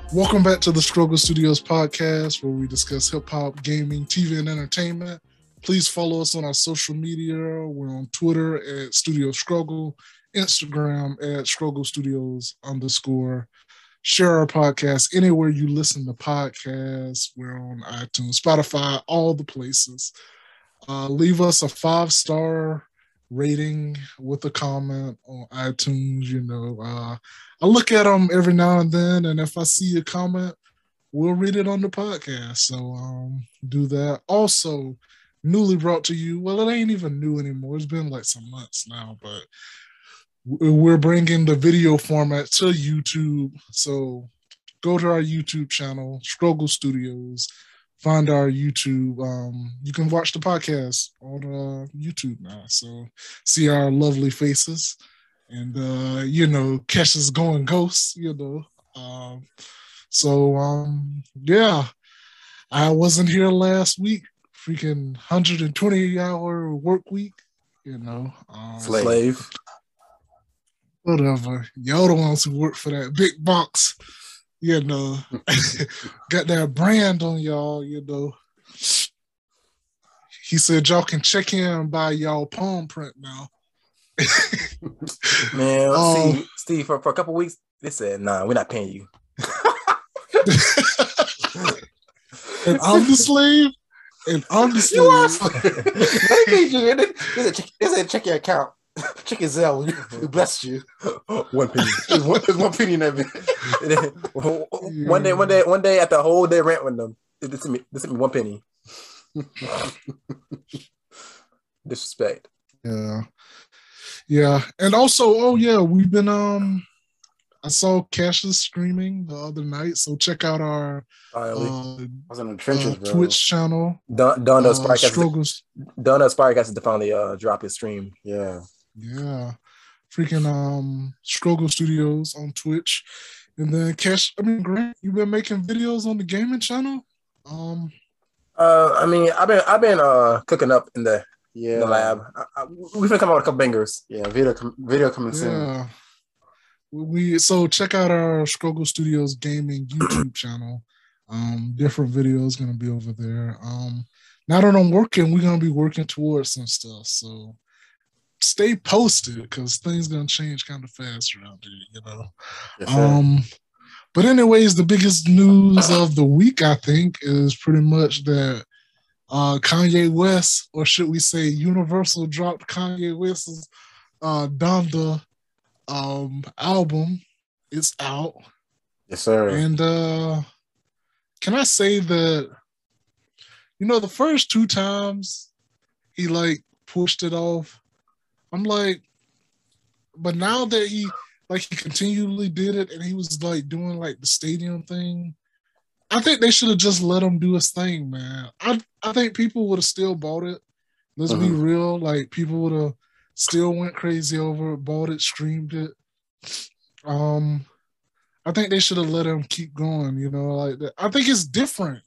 Welcome back to the Struggle Studios podcast, where we discuss hip hop, gaming, TV, and entertainment. Please follow us on our social media. We're on Twitter at Studio Struggle, Instagram at Struggle Studios _. Share our podcast anywhere you listen to podcasts. We're on iTunes, Spotify, all the places. Leave us a 5-star rating with a comment on iTunes. I look at them every now and then, and if I see a comment, we'll read it on the podcast. So do that. Also, newly brought to you, well, it ain't even new anymore. It's been like some months now, but we're bringing the video format to YouTube. So go to our YouTube channel, Struggle Studios. Find our YouTube. You can watch the podcast on YouTube now. So see our lovely faces. And, Kesha's going ghosts, yeah, I wasn't here last week. Freaking 120-hour work week, Slave. Whatever. Y'all the ones who work for that big box, got that brand on y'all, He said y'all can check in and buy y'all palm print now. Man, Steve, for a couple weeks, they said, nah, we're not paying you. And I'm the slave. And I'm the slave. They said, check your account. Check your Zelle. We blessed you. 1 penny. There's 1 penny in that bit. One day after a whole day rent with them, they sent me 1 penny. Disrespect. Yeah. And also, we've been I saw Cassius streaming the other night, so check out our I was in the trenches, bro. Twitch channel. Don does Sparkcast to finally drop his stream. Yeah. Freaking Struggle Studios on Twitch. And then Grant, you've been making videos on the gaming channel? I've been cooking up in the lab. We've been coming out with a couple bangers. Yeah, video coming soon. So check out our Struggle Studios gaming YouTube channel. Different videos gonna be over there. Now that I'm working, we're gonna be working towards some stuff. So stay posted because things gonna change kind of fast around here, Yes, but anyways, the biggest news of the week, I think, is pretty much that Kanye West, or should we say Universal, dropped Kanye West's Donda album. It's out. Yes, sir. And can I say that, the first 2 times he pushed it off, I'm like, but now that he continually did it and he was doing the stadium thing, I think they should have just let him do his thing, man. I think people would have still bought it. Let's be real. People would have still went crazy over it, bought it, streamed it. I think they should have let him keep going, that. I think it's different.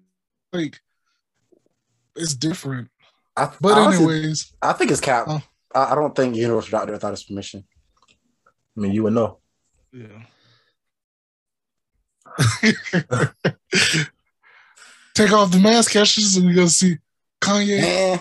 It's different. Anyways. I think it's cap. I don't think Universal dropped it without his permission. I mean, you would know. Yeah. Take off the mask, Cassius, and we're gonna see Kanye.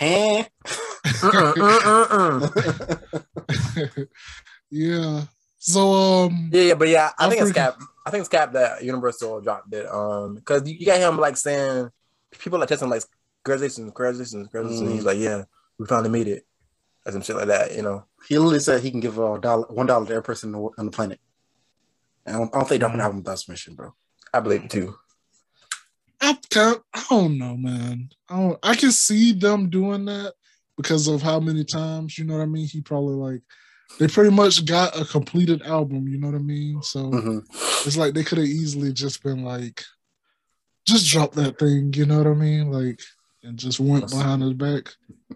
Yeah. So I think it's cap. I think it's cap that Universal dropped it. Because you got him saying people are testing congratulations. He's like, yeah, we finally made it, or some shit like that. He literally said he can give $1 to every person on the planet. I don't think dropping an album without permission, bro. I believe it too. I don't know, man. I can see them doing that because of how many times, you know what I mean? He probably they pretty much got a completed album, you know what I mean? So it's they could have easily just been just drop that thing, you know what I mean? And just went behind his back.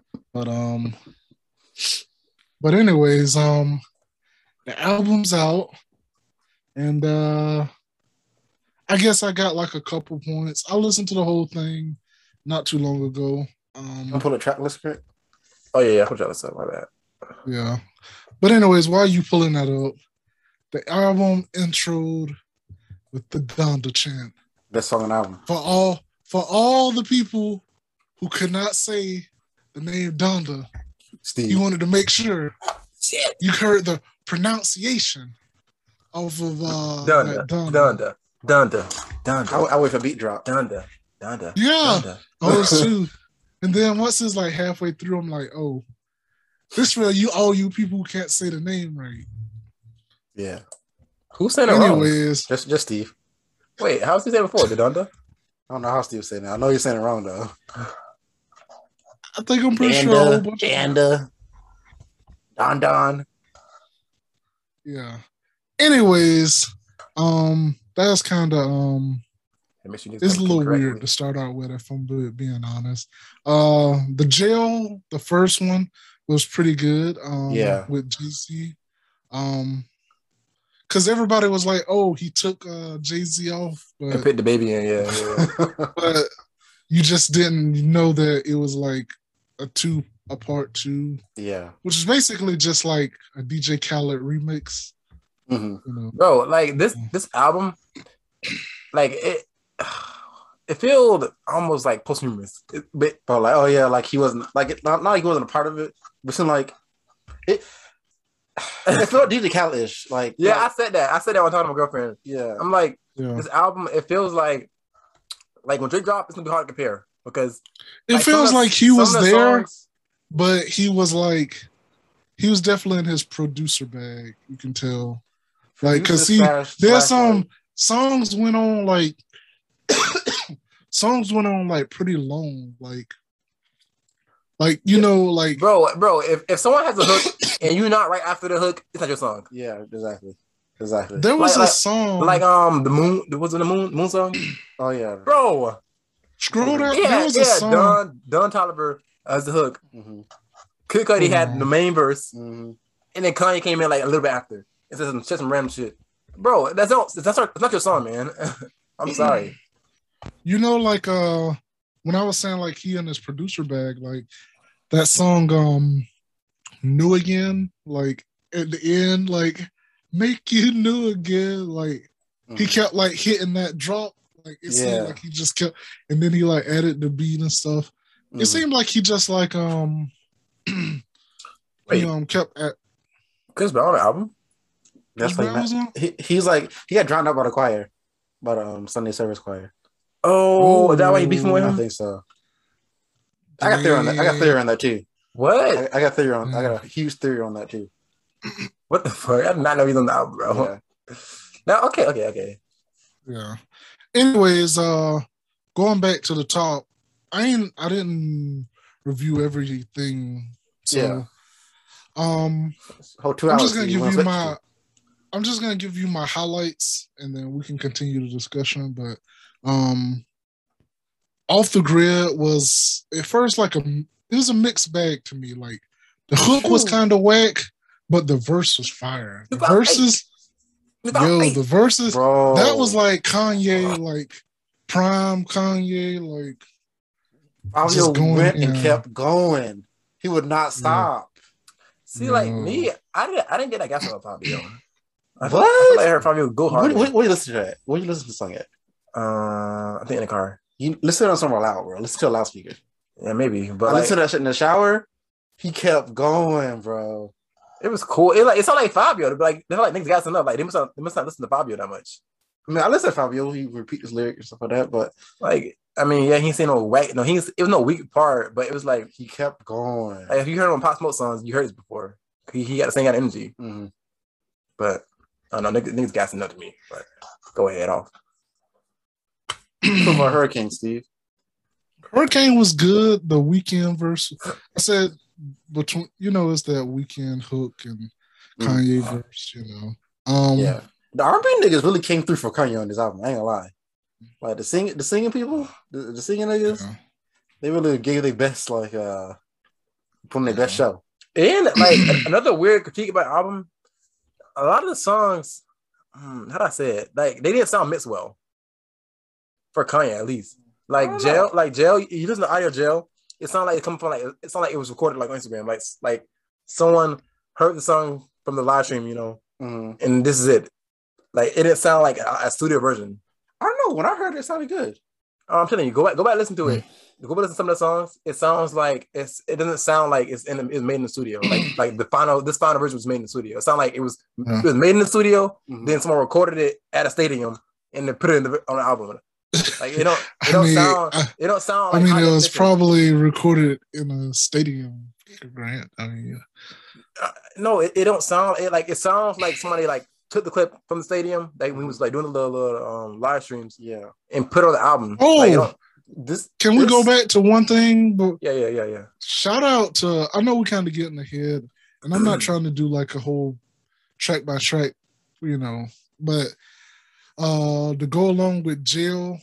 But anyways, the album's out, and I guess I got a couple points. I listened to the whole thing not too long ago. I'll pull a track list for it. Oh yeah, I put y'all this up. My bad. Yeah, but anyways, while you pulling that up, the album introed with the Donda chant. Best song on the album. For all the people who could not say the name Donda, Steve. he wanted to make sure you heard the pronunciation of Donda. I wait for beat drop. Donda. Yeah, I was too. And then once it's like halfway through, I'm like, oh, this real all you people who can't say the name right. Yeah. Who said it wrong? Anyways, just Steve. Wait, how was he saying before? The Donda? I don't know how Steve was saying that. I know you're saying it wrong though. I think I'm pretty sure a whole bunch Don. Yeah. Anyways, that's kind of it's a little weird to start out with, if I'm being honest. The first one was pretty good. With GC. Because everybody was like, "Oh, he took Jay-Z off," and put the baby in, yeah. But you just didn't know that it was like a part two, which is basically just like a DJ Khaled remix. Mm-hmm. You know? Bro, like this album, like it felt almost like posthumous. But like, oh yeah, like he wasn't like not like he wasn't a part of it, but it seemed like it. It felt DJ Khaled-ish. Like, yeah, I said that one time to my girlfriend. Yeah, I'm like, this album, it feels like when Drake dropped, it's gonna be hard to compare because it feels like he was there, but he was definitely in his producer bag. You can tell, like, because there's some songs went on like pretty long, like you know, like bro, if someone has a hook and you're not right after the hook, it's not your song. Yeah, exactly. There was a song like the moon song. Oh yeah, bro. Scroll down. Yeah, there was a song. Don Toliver as the hook. Mm-hmm. Kid Cudi had the main verse, mm-hmm. and then Kanye came in like a little bit after. It's just some random shit, bro. That's not your song, man. I'm sorry. You know, like when I was saying like he in his producer bag, like that song New Again, like at the end, like make you new again, like he kept like hitting that drop, like it seemed like he just kept, and then he like added the beat and stuff. It seemed like he just like kept at Chris Brown album. That's like he's like he got drowned out by the choir, by the Sunday service choir. Oh, is that why you beefing with him? I think so. I got theory on that. I got theory on that too. What? I got theory on. I got a huge theory on that too. What the fuck? I did not know he's on the album, bro. Yeah. Now, okay. Yeah. Anyways, going back to the top, I didn't review everything. So, whole 2 hours. I'm just gonna give you my highlights, and then we can continue the discussion. But Off the Grid was at first it was a mixed bag to me. Like the hook was kind of whack, but the verse was fire. The verses, bro. That was like Kanye, like prime Kanye, like Fabio went and kept going. He would not stop. See, like me, I didn't get that gas on Fabio. What? I heard Fabio go hard. Where you listen to that? Where you listen to the song at? I think in the car. You listen to it on somewhere loud, bro. Listen to a loudspeaker. Yeah, maybe. But I listened to that shit in the shower. He kept going, bro. It was cool. It sounded like Fabio. They felt like niggas got enough. Like they must not listen to Fabio that much. I mean, I listen to Fabio. He repeat his lyrics and stuff like that. But like, I mean, yeah, he ain't saying no whack. No, it was no weak part. But it was like he kept going. Like, if you heard him on Pop Smoke songs, you heard this before. He got the same kind of energy. Mm-hmm. But I don't know, niggas gassing up to me. But go ahead off. What about Hurricane, Steve? Hurricane was good. The Weeknd verse. I said between, it's that Weeknd hook and Kanye verse. Yeah, the R&B niggas really came through for Kanye on this album. I ain't gonna lie. Like the singing people, the singing niggas, they really gave their best, like put on their best show. And like another weird critique about the album, a lot of the songs, how do I say it? Like they didn't sound mixed well. For Kanye, at least. Like Jail, you listen to audio Jail, it sounded like it coming from it sounded like it was recorded like on Instagram. Like someone heard the song from the live stream, and this is it. Like it didn't sound like a studio version. I don't know. When I heard it, it sounded good. I'm telling you, go back, listen to it. Go back, listen to some of the songs. It sounds like it doesn't sound like it's made in the studio. Like this final version was made in the studio. It sounded like it was made in the studio. Mm-hmm. Then someone recorded it at a stadium and then put it on the album. Like it don't sound. Like I mean, it was probably recorded in a stadium. Grant. I mean, no, it don't sound. It sounds like somebody like took the clip from the stadium. Like when he was like doing the little live streams, and put it on the album. Oh, can we go back to one thing? But yeah. Shout out to. I know we kind of getting ahead, and I'm not trying to do like a whole track by track, but. To go along with Jail,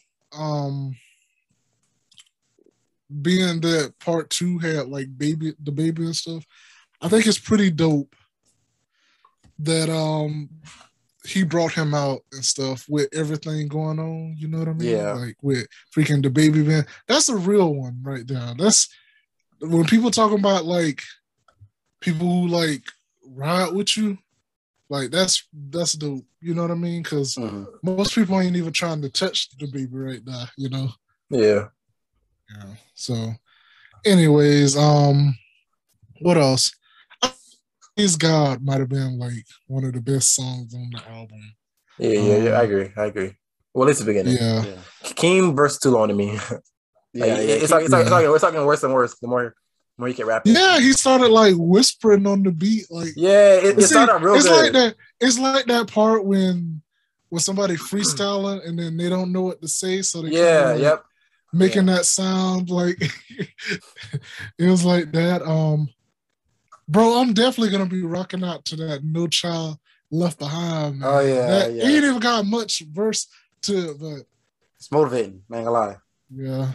being that part 2 had like the baby and stuff, I think it's pretty dope that he brought him out and stuff with everything going on. You know what I mean? Yeah. Like with freaking the baby man. That's a real one right there. That's when people talking about like people who like ride with you. Like that's dope, you know what I mean? Because most people ain't even trying to touch the baby right now, Yeah. So, anyways, what else? Praise God might have been like one of the best songs on the album. Yeah. I agree. Well, it's the beginning. Yeah. Keem verse too long to me. It's talking worse and worse. The more you can rap. Yeah, he started like whispering on the beat, like it started real good. It's like that part when somebody freestyling and then they don't know what to say, so they making that sound like it was like that. Bro, I'm definitely gonna be rocking out to that No Child Left Behind. Man. Oh yeah, It ain't even got much verse to it, but it's motivating. I ain't gonna lie. Yeah.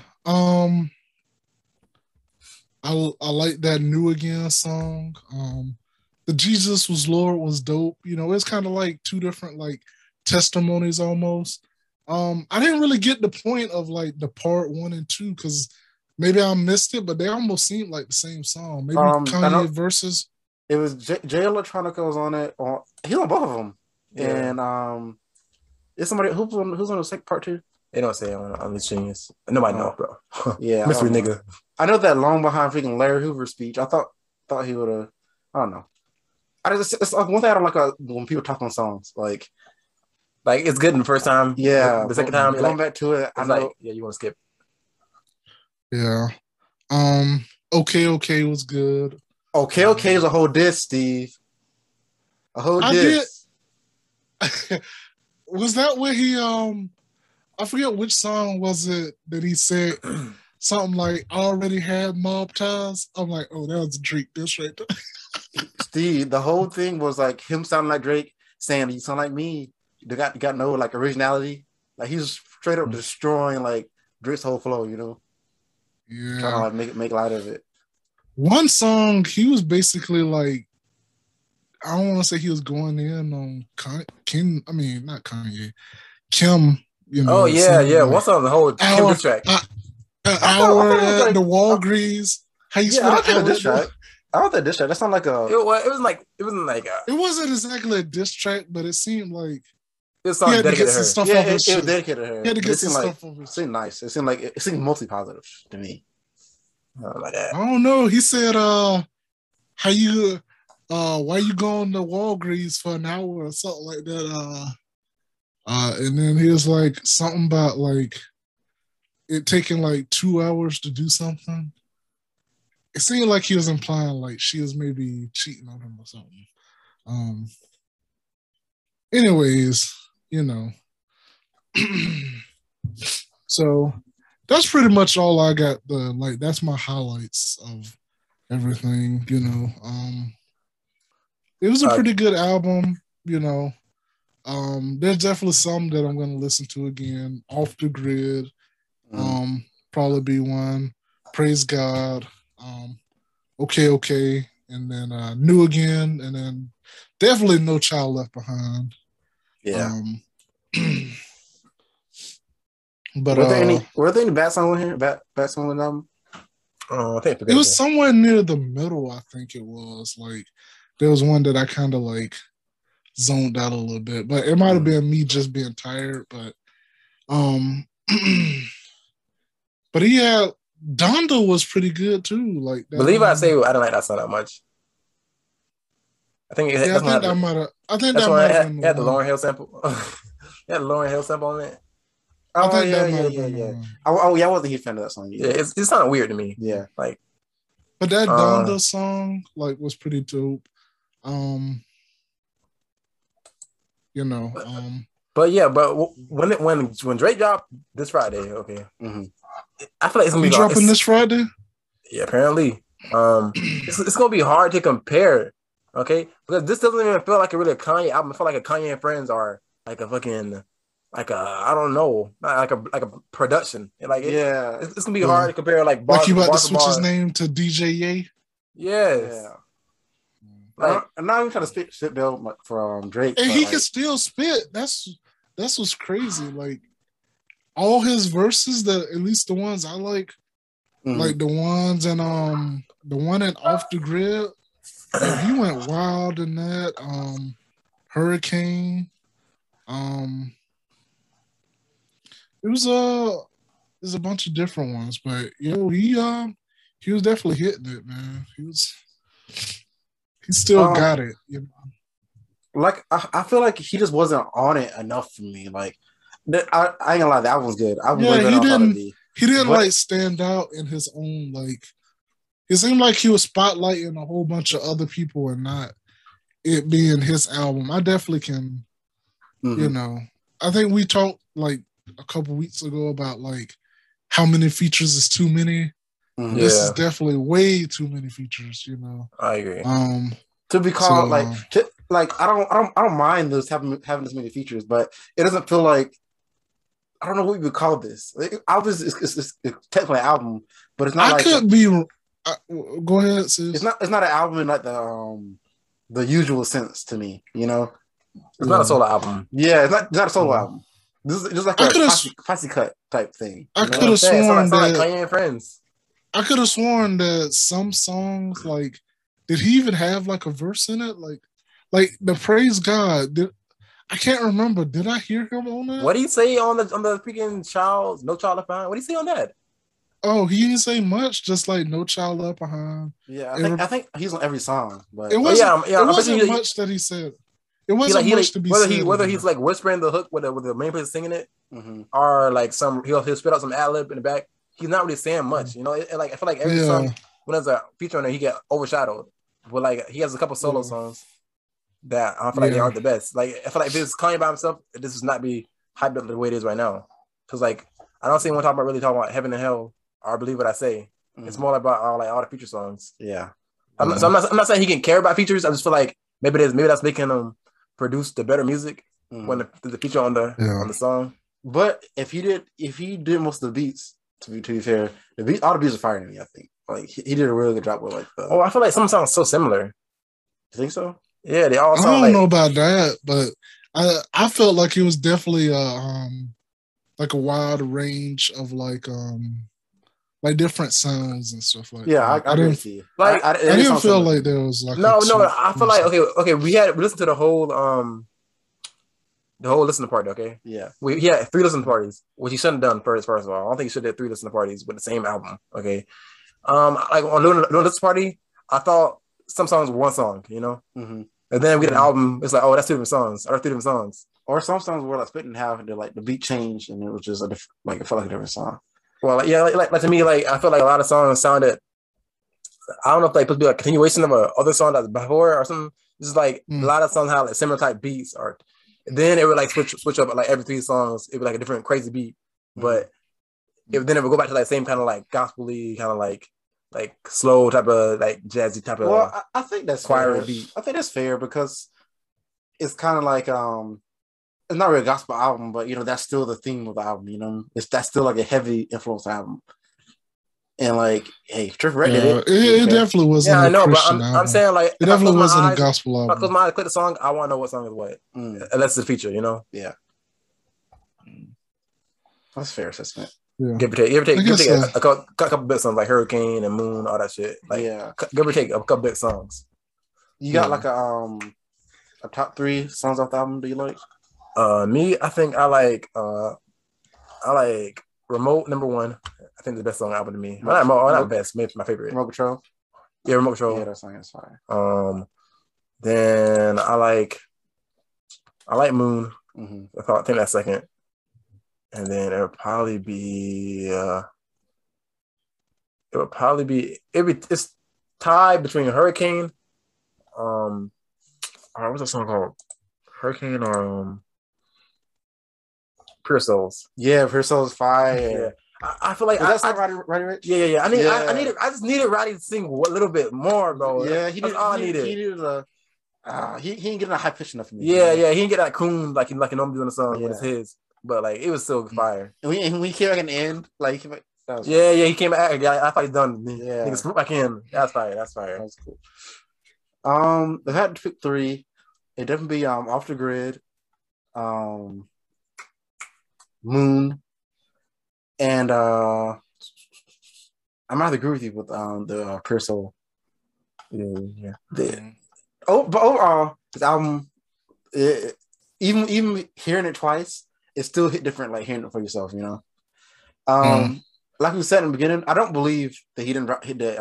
I like that New Again song. The Jesus Was Lord was dope. It's kind of like two different like testimonies almost. I didn't really get the point of like the part 1 and 2 because maybe I missed it, but they almost seemed like the same song. Maybe Kanye verses. It was Jay Electronica was on it. He's on both of them. Yeah. And is somebody who's on the second part 2? They don't say on the Genius. Nobody know, bro. Yeah, mystery nigga. I know that long behind freaking Larry Hoover speech. I thought he would have. I don't know. It's like one thing I don't like when people talk on songs. Like it's good in the first time. Yeah, the second time going back to it, I know. You want to skip. Yeah. Okay was good. Okay is a whole diss, Steve. A whole diss. Was that where he I forget which song was it that he said something like I already had mob ties. I'm like, oh, that was a Drake diss right there. Steve, the whole thing was like him sounding like Drake, saying you sound like me. You got no like originality. Like he's straight up destroying like Drake's whole flow, Yeah. Trying to like make light of it. One song, he was basically like, I don't want to say he was going in on Kim. I mean, not Kanye. Kim. Oh yeah. Like, what's on the whole Kim diss track? An hour at the Walgreens. How you spell the diss track? I don't think diss track. That sounded like a. It wasn't like a. It wasn't exactly a diss track, but it seemed like. This song dedicated to her. It was dedicated to her. He had to get some stuff over. It seemed nice. It seemed mostly positive to me. Like that. I don't know. He said, "How you? Why you going to Walgreens for an hour or something like that?" And then he was like something about like it taking like 2 hours to do something. It seemed like he was implying like she was maybe cheating on him or something. Anyways, so that's pretty much all I got. That's my highlights of everything. It was a pretty good album. There's definitely some that I'm gonna listen to again. Off the Grid, probably be one. Praise God. Okay, and then New Again, and then definitely No Child Left Behind. Yeah. But were there any bad songs in here? Bad songs on the album? I think it was somewhere near the middle. I think it was like there was one that I kind of like zoned out a little bit. But it might have been me just being tired. But but he had Donda was pretty good too. Like that, Believe I say I don't like that song that much. I think I think that might have. I think that might have been had the Lauryn Hill sample. Had the Lauryn Hill sample on it. I think that might have been. I wasn't a huge fan of that song either. Yeah, it's kind of weird to me. Yeah, like. But that Donda song like was pretty dope. You know. But yeah, but when Drake dropped this Friday, okay. Mm-hmm. I feel like it's gonna be dropping this Friday. Yeah, apparently. It's gonna be hard to compare, okay? Because this doesn't even feel like a really Kanye album. I feel like a Kanye and Friends are like a fucking I don't know, like a production. Like it's gonna be hard to compare like you about to switch his name to DJ Ye. Yes. Yeah. Like, I'm not even trying to spit bill from Drake, and he can still spit. That's what's crazy. Like all his verses, that at least the ones I like, like the ones and the one in Off the Grid, he went wild in that. Hurricane, there's a bunch of different ones, but he was definitely hitting it, man. He still got it, you know. Like I feel like he just wasn't on it enough for me. Like I ain't gonna lie, that album's good. He didn't like stand out in his own like. It seemed like he was spotlighting a whole bunch of other people and not it being his album. I definitely can, you know. I think we talked like a couple weeks ago about like how many features is too many. This is definitely way too many features, you know. I agree. To be called I don't mind those having this many features, but it doesn't feel like I don't know what we would call this. Obviously, it's technically an album, but it's not. I could be. Go ahead, sis. It's not an album in like the usual sense to me. You know, it's not a solo album. Yeah, it's not a solo album. This is just like a posse cut type thing. I could have sworn that like Kanye and Friends. I could have sworn that some songs, like, did he even have like a verse in it? Like the Praise God. I can't remember. Did I hear him on that? What did he say on the freaking No Child Left Behind? What did he say on that? Oh, he didn't say much. Just like No Child Left Behind. Yeah, I think he's on every song. But it wasn't much that he said. It wasn't much to be said. Whether he's like whispering the hook with the main person singing it, or like he'll spit out some ad lib in the back. He's not really saying much, you know. Like I feel like every song when there's a feature on there, he get overshadowed. But like he has a couple solo songs that I feel like they aren't the best. Like I feel like if it's Kanye by himself, this would not be hyped up the way it is right now. Because like I don't see anyone talking about Heaven and Hell or Believe What I Say. It's more about all the feature songs. Yeah. I'm not saying he can care about features. I just feel like maybe that's making him produce the better music when the feature on the song. But if he did most of the beats, to be fair, all the beats are fire to me. I think like he did a really good job with like. I feel like some songs so similar. You think so? Yeah, they all. I don't know about that, but I felt like it was definitely like a wide range of like different sounds and stuff like that. I didn't see. Like I didn't feel like there was like no. I feel like okay. We listened to the whole listening party. Okay, yeah. We had 3 listening parties, which he shouldn't have done first of all. I don't think he should have 3 listening parties with the same album. Okay, like on doing listening party, I thought some songs were one song, you know, and then we get an album. It's like, oh, that's 2 different songs. Or 3 different songs. Or some songs were like split in half, and like the beat changed, and it was just it felt like a different song. Well, like to me, like I feel like a lot of songs sounded. I don't know if they supposed to be a continuation of a other song that's before or something. It's just like a lot of songs have like similar type beats, or then it would like switch up like every 3 songs. It would be like a different crazy beat, but then it would go back to like same kind of like gospel-y, kind of like slow type of like jazzy type of. Well, I think that's choir fair. Beat. I think that's fair because it's kind of like it's not really a gospel album, but you know that's still the theme of the album. You know, that's still like a heavy influence album. And like, hey, Trippie Redd did it. It definitely wasn't. Yeah, I know, but I'm saying like it definitely wasn't a gospel album. If I close my eyes, click the song, I want to know what song is what, unless it's a feature, you know. Yeah, that's a fair assessment. Yeah. Give or take a couple big songs like Hurricane and Moon, all that shit. Like, give or take a couple big songs. You got like a top 3 songs off the album do you like? Me, I think I like Remote #1. I think the best song on the album to me. Not best, maybe my favorite. Remote Control. Yeah, Remote Control. Yeah, that song is fire. Then I like Moon. Mm-hmm. I think that's second. And then it would probably be it's tied between Hurricane. What's that song called? Hurricane or Pure Souls. Yeah, Pure Souls fire. Yeah. I feel like that's not Roddy Ricch. Yeah. I just needed Roddy to sing a little bit more, bro. Yeah, that's all I needed. He needed he ain't getting a high pitch enough for me. Yeah, he didn't get that coon like he normally do in the song when it's his. But like it was still fire. And we came back in the end, like he came back. I thought he's done. Yeah, niggas swoop back in. That's fire. That's cool. They had to pick 3. It definitely be Off the Grid, Moon, and I might have to agree with you with the Pure Soul. Yeah. But overall, this album, even hearing it twice, it still hit different. Like hearing it for yourself, you know. Like we said in the beginning, I don't believe that he didn't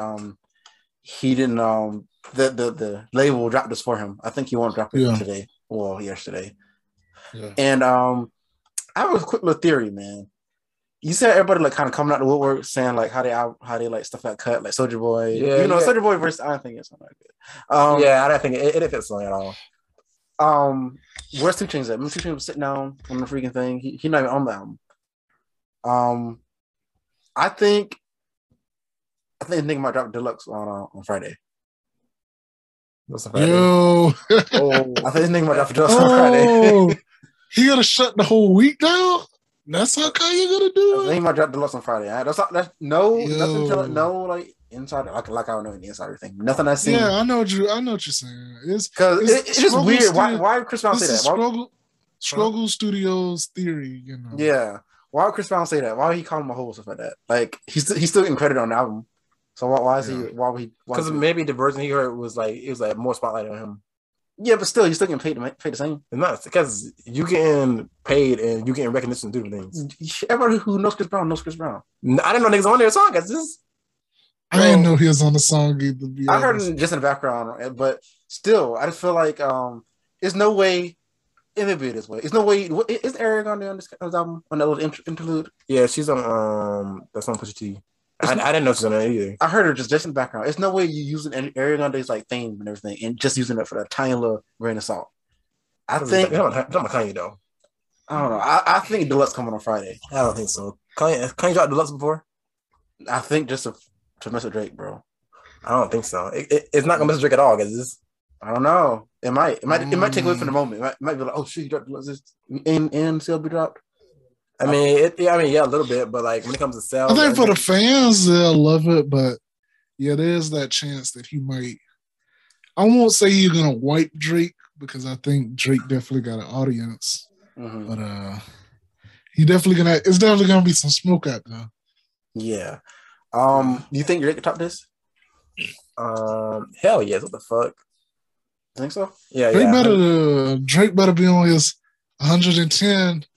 the label dropped this for him. I think he won't drop it today. Well, yesterday. Yeah. And I have a quick little theory, man. You said everybody like kind of coming out the woodwork saying like how they like stuff got cut, like Soulja Boy. Yeah, Soulja Boy versus I don't think it's something like that. I don't think it didn't fit song at all. Where's 2 Chainz at? 2 Chainz was sitting down on the freaking thing. He not even on the album. I think the nigga might drop Deluxe on Friday. Yo, I think this nigga might drop Deluxe on Friday. He gotta shut the whole week down. That's how Kanye gonna do it. I think he might drop Deluxe on Friday. Nothing like inside like I don't know any insider thing. Nothing I seen. Yeah, I know what you're saying. It's just weird. Why would Chris Brown say that? Struggle Studios theory, you know. Yeah. Why would Chris Brown say that? Why would he call him a whole stuff like that? Like he's still getting credit on the album. So why is he? Why would he? Because maybe the version he heard was like it was like more spotlight on him. Yeah, but still, he's still getting paid the same. It's not because you getting paid and you getting recognition to do things. Everybody who knows Chris Brown knows Chris Brown. I didn't know niggas on their song. I didn't know he was on the song either. I heard him just in the background, but still, I just feel like there's no way. It may be this way. There's no way. Is Eric on there on this album on that little interlude? Yeah, she's on that song Pusha T. I didn't know she was on that either. I heard her just in the background. There's no way you using Ariana Grande's like theme and everything and just using it for that tiny little grain of salt. I think I'm Kanye though. I don't know. I think Deluxe coming on Friday. I don't think so. Kanye dropped Deluxe before? I think just to mess with Drake, bro. I don't think so. It's not gonna mess with Drake at all, because I don't know. It might take away from the moment. It might be like, oh shit, you dropped Deluxe and CLB dropped. I mean, a little bit, but like when it comes to sales, I think for the fans, they'll love it, but yeah, there's that chance that he might. I won't say he's gonna wipe Drake because I think Drake definitely got an audience, but it's definitely gonna be some smoke out there. Yeah. Do you think Drake could top this? Hell yes. What the fuck? Think so? Yeah. Drake better be on his 110.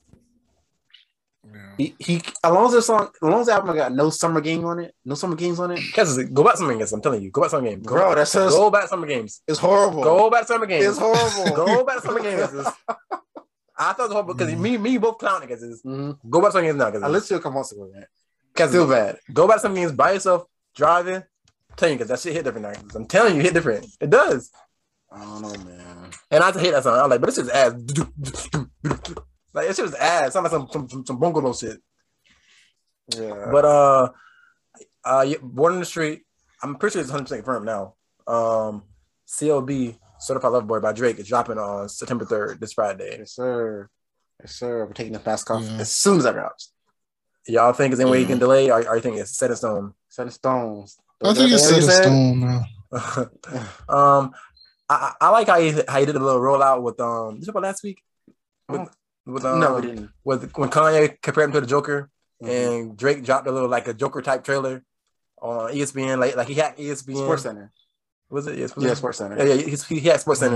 He as long as the album got no summer games on it. Cause go back Summer Games. I'm telling you, go back Summer Games. Bro, go back Summer Games. It's horrible. Go back Summer Games. It's horrible. Go back Summer Games. I thought it was horrible because me both clowning because go back Summer Games now. I listened to it a couple months ago, man. Cause still bad. Go back Summer Games by yourself, driving. I'm telling you, because that shit hit different now. I'm telling you, it hit different. It does. I don't know, man. And I hate that song. I'm like, but this is ass. Like, this shit was ass. Sound like some bungalow shit. Yeah. But Born in the Street, I'm pretty sure it's 100% confirmed now. CLB, Certified Lover Boy by Drake, is dropping on September 3rd, this Friday. Yes, sir. We're taking the fast coffee as soon as that drops. Y'all think there's any way you can delay, or you think it's set in stone? Set in stone. I think it's set in stone now. I like how he did a little rollout with did you talk about last week? No, we didn't. When Kanye compared him to the Joker, and Drake dropped a Joker type trailer on ESPN, like he had ESPN Sports Center. Was it? Yeah, Sports Center. Yeah, he had Sports Center,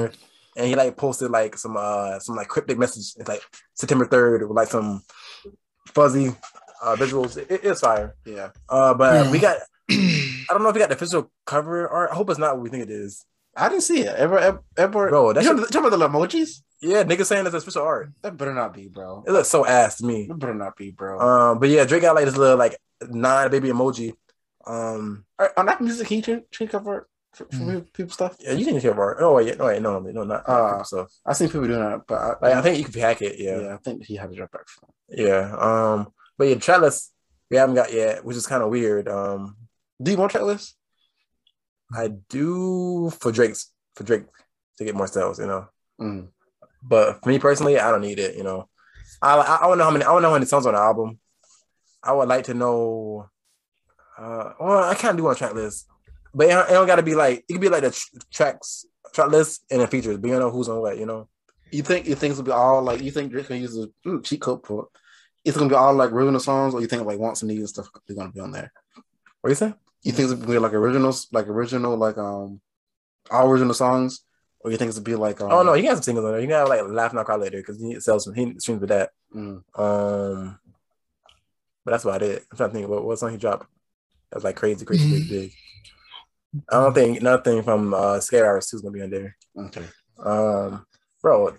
and he like posted like some like cryptic message. It's like September 3rd with like some fuzzy visuals. It's fire. Yeah. But we got. I don't know if we got the official cover art. I hope it's not what we think it is. I didn't see it. Ever. Bro, that's talking about the emojis? Yeah, niggas saying it's official art. That better not be, bro. It looks so ass to me. That better not be, bro. But yeah, Drake got like this little like 9 baby emoji. On that music, can you change cover art for people stuff? Yeah, you can change cover art. Oh wait, no, not people stuff. I seen people doing that, but I think you can hack it. Yeah, I think he had to drop back. Yeah. But yeah, track list we haven't got yet, which is kind of weird. Do you want track list? I do for Drake to get more sales, you know. But for me personally, I don't need it, you know. I want to know how many songs on the album. I would like to know. Well, I kind of do want a track list, but it don't got to be like it could be like the track list and the features, but you know who's on what, you know. You think it'll be all like you think Drake's gonna use a cheat code for it? It's gonna be all like original songs, or you think like wants and needs and stuff is gonna be on there? What do you say? You think it's gonna be like originals, all original songs, or you think it's gonna be like oh no, you can have some singles on there. You can have like Laugh Now Cry Later because he sells some streams with that. But that's about it. I'm trying to think about what song he dropped. That's like crazy big. I don't think nothing from Scary Hours 2 is gonna be on there. Okay. Bro.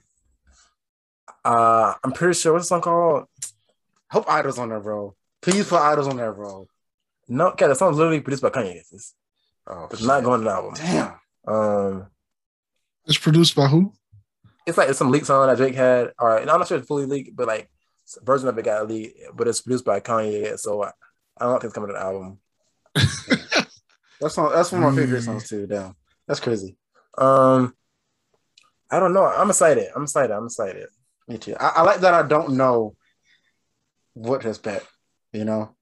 I'm pretty sure what's the song called? Hope Idol's on there, bro. Please put Idols on there, bro. No, okay, the song's literally produced by Kanye. It's not going on the album. Damn. It's produced by who? It's like some leaked song that Drake had. All right, and I'm not sure it's fully leaked, but like a version of it got leaked. But it's produced by Kanye, so I don't think it's coming to the album. That's one of my favorite songs too. Damn, that's crazy. I don't know. I'm excited. Me too. I like that I don't know what to expect. You know.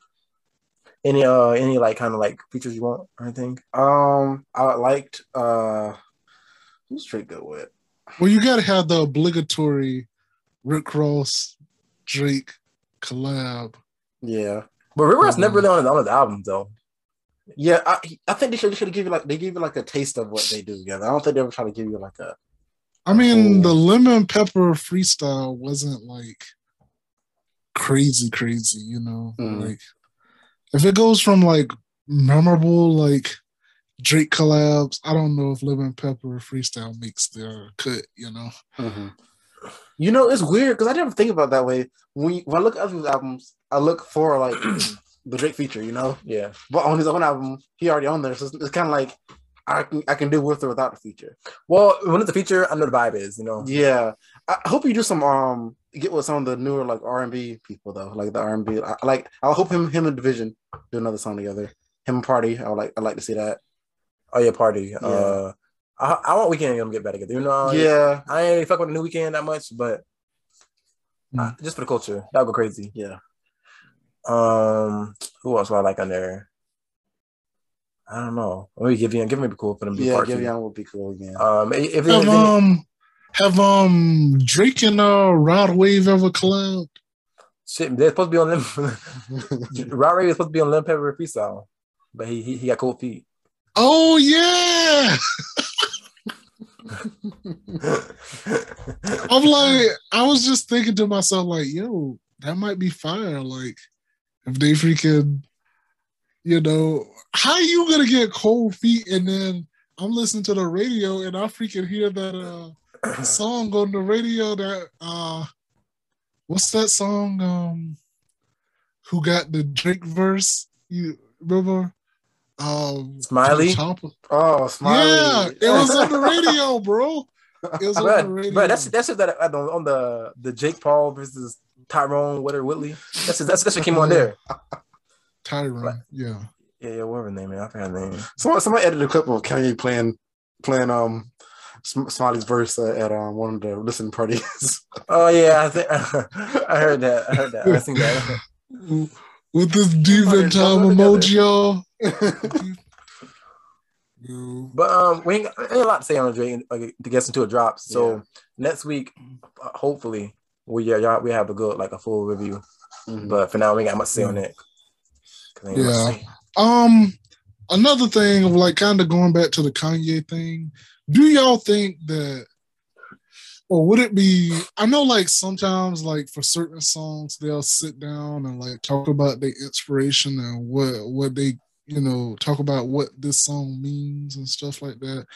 Any like kind of like features you want or anything? I liked who's Drake good with? Well, you gotta have the obligatory Rick Ross, Drake collab. Yeah, but Rick Ross never really on the album though. Yeah, I think they should give you like a taste of what they do together. I don't think they ever try to give you like a. I mean, the Lemon Pepper freestyle wasn't like crazy, you know. Like if it goes from like memorable like Drake collabs, I don't know if Lemon Pepper freestyle makes their cut, you know. You know, it's weird because I never think about it that way. When I look at other albums, I look for like the Drake feature, you know. Yeah. But on his own album, he already on there, so it's kind of like I can do with or without the feature. Well, when it's a feature, I know the vibe is, you know. Yeah, I hope you do some get with some of the newer like R&B people though, like the R&B. I hope him and Division do another song together. Him and Party, I like to see that. Oh yeah, Party. Yeah. I want Weeknd to get back together. You know. Yeah. I ain't really fuck with the new Weeknd that much, but just for the culture, that would go crazy. Yeah. Who else would I like on there? I don't know. Maybe Giveon would be cool for them. Yeah, Giveon would be cool again. Have Drake and Rod Wave ever collabed? Shit, they're supposed to be on them. Rod Wave is supposed to be on Lemon Pepper freestyle, but he got cold feet. Oh yeah. I'm like, I was just thinking to myself, like, yo, that might be fire. Like, if they freaking, you know, how you gonna get cold feet and then I'm listening to the radio and I freaking hear that song on the radio that what's that song? Who got the Drake verse? You remember? Smiley. Oh, Smiley. Yeah, it was on the radio, bro. It was on the radio. Bro, that's that on the Jake Paul versus Tyrone Whitley. That shit came on there. Tyrone, yeah. Yeah, whatever his name is. I forgot his name. Somebody edited a clip of Kanye playing Smiley's verse at one of the listening parties. Oh yeah, I heard that. I seen that. With this diva time emoji, y'all. But we ain't a lot to say on Drake to get into a drop. So next week, hopefully, we have a full review. But for now, we ain't got much to say on it. Yeah. Another thing of like kind of going back to the Kanye thing. Do y'all think that Or would it be? I know, like sometimes, like for certain songs, they'll sit down and like talk about their inspiration and what they talk about what this song means and stuff like that.